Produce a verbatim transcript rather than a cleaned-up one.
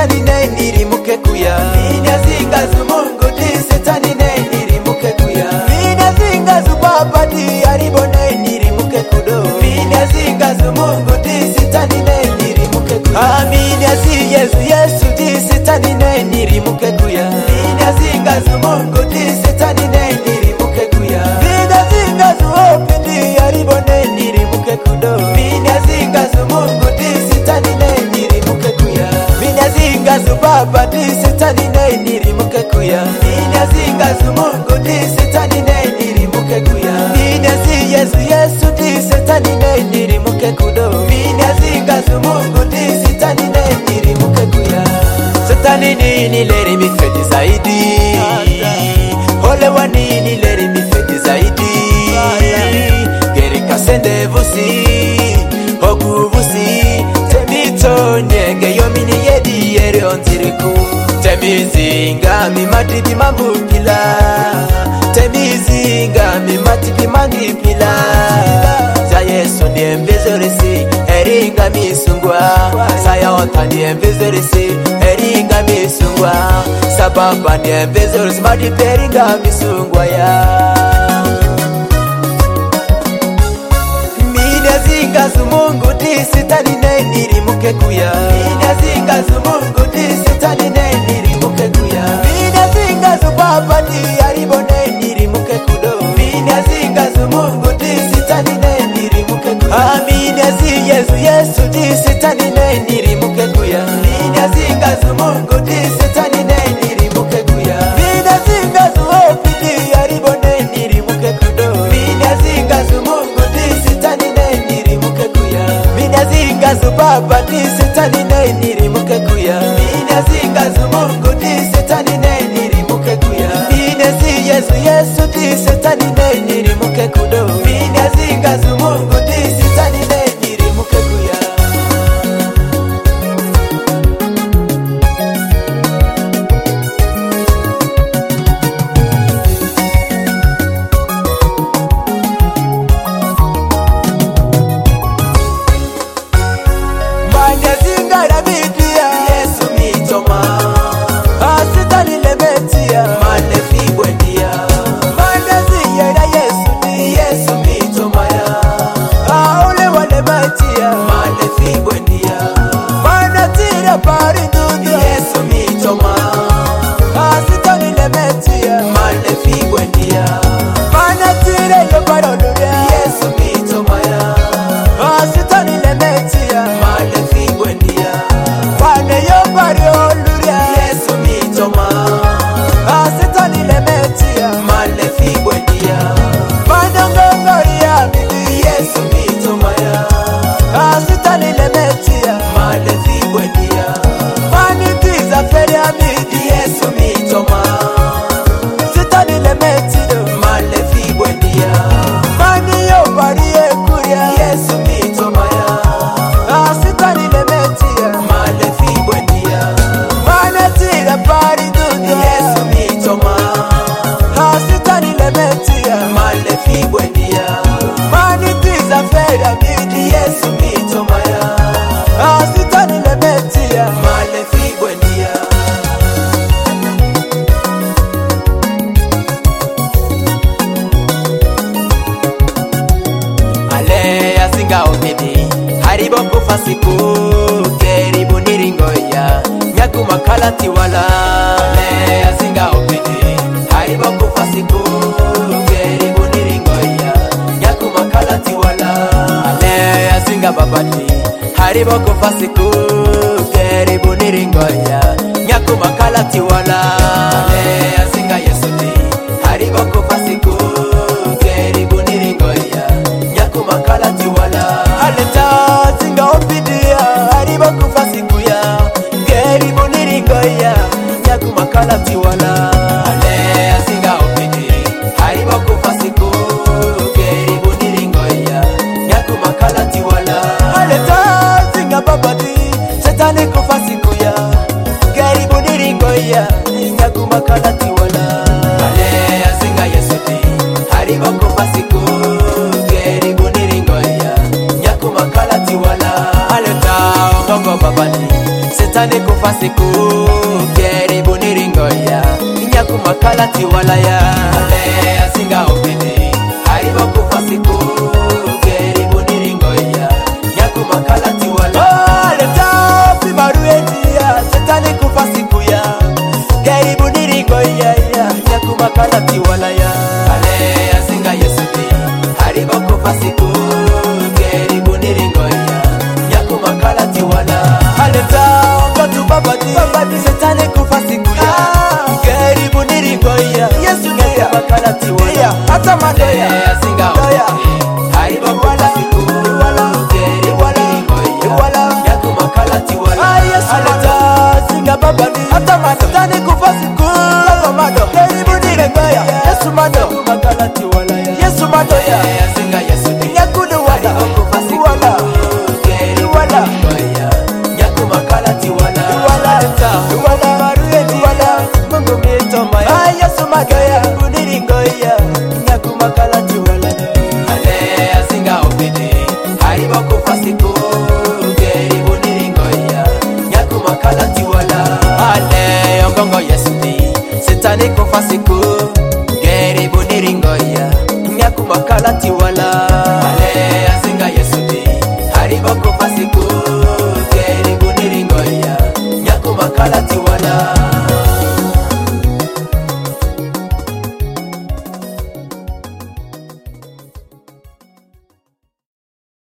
setani nendiri mukekuya mina zingazu Mungu di setani nendiri mukekuya mina zingazu Baba di aribo nendiri mukekudo mina zingazu Mungu di setani nendiri mukekuya amina zi Yesu Yesu di setani nendiri mukekuya mina zingazu Mungu di setani nendiri mukekuya mina zingazu open di aribo nendiri mukekudo mina zingazu Mungu di setani nendiri mukekuya mina zingazu Baba di setani nendiri mukekuya mina zingazu Mungu di setani nendiri mukekuya mina zi Yesu Yesu di setani nendiri mukekudo mina zingazu Mungu di setani nendiri mukekuya setani nini leri mifedi zaidi ole wanini leri mifedi zaidi gerika sende vusi hoku vusi temito nyenge yomini yedi yeri onziriku temizinga mimatidi mambukila temizinga mimatidi mangipila za Yesu ndiye mbizorisi eringa misungwa saya ota ndiye mbizorisi eringa misungwa sababa ndiye mbizorisi madiperinga misungwa ya mina zingazu Mungu di setani nendiri mukekuya mina zingazu Mungu di setani nendiri mukekuya mina zingazu Baba di aribo nendiri mukekudo mina zingazu Mungu di setani nendiri mukekuya amina zi Yesu Yesu di setani nendiri mukekuya mina zingazu Mungu di setani nendiri mukekuya mina zingazu opi di aribo nendiri mukekudo mina zingazu Mungu di setani nendiri mukekuya mina zingazu Baba di setani nendiri mukekuya mina zingazu Mungu di setani nendiri mukekuya mina zi Yesu Yesu di setani nendiri mukekudo mina zingazu Mungu di setani nendiri mukekuya haribo kufasiku keribu niringoya nyaku makalati wala le azinga opini haribo kufasiku keribu niringoya nyaku makalati wala le azinga babati haribo kufasiku keribu niringoya nyaku makalati wala le azinga Yesuti haribo kufasiku keribu niringoya nyaku makalati wala aleta zinga opidia haribo kufasikuya keribu niringoya nyaku makalati wala ale azinga opidi haribo kufasiku keribu niringoya nyaku makalati wala aleta zinga babadi setani kufasikuya keribu niringoya nyaku makalati wala ale azinga Yesuti haribo kufasiku keribu niringoya nyaku makalati wala aleta omongo babadi setani kufasiku kufa siku keribu niringoya inyaku makala tiwalaya ale asinga opete haribo kufa siku keribu niringoya inyaku makala tiwalaya ale tapi maruetia setani kufa siku ya keribu niringoya inyaku makala tiwalaya ale asinga yesuti haribo kufa siku keribu niringoya inyaku makala tiwala aleta ngatu babadi babadi setani kufa siku ya keribu niringoya yesu nyaku makala tiwala hata madoya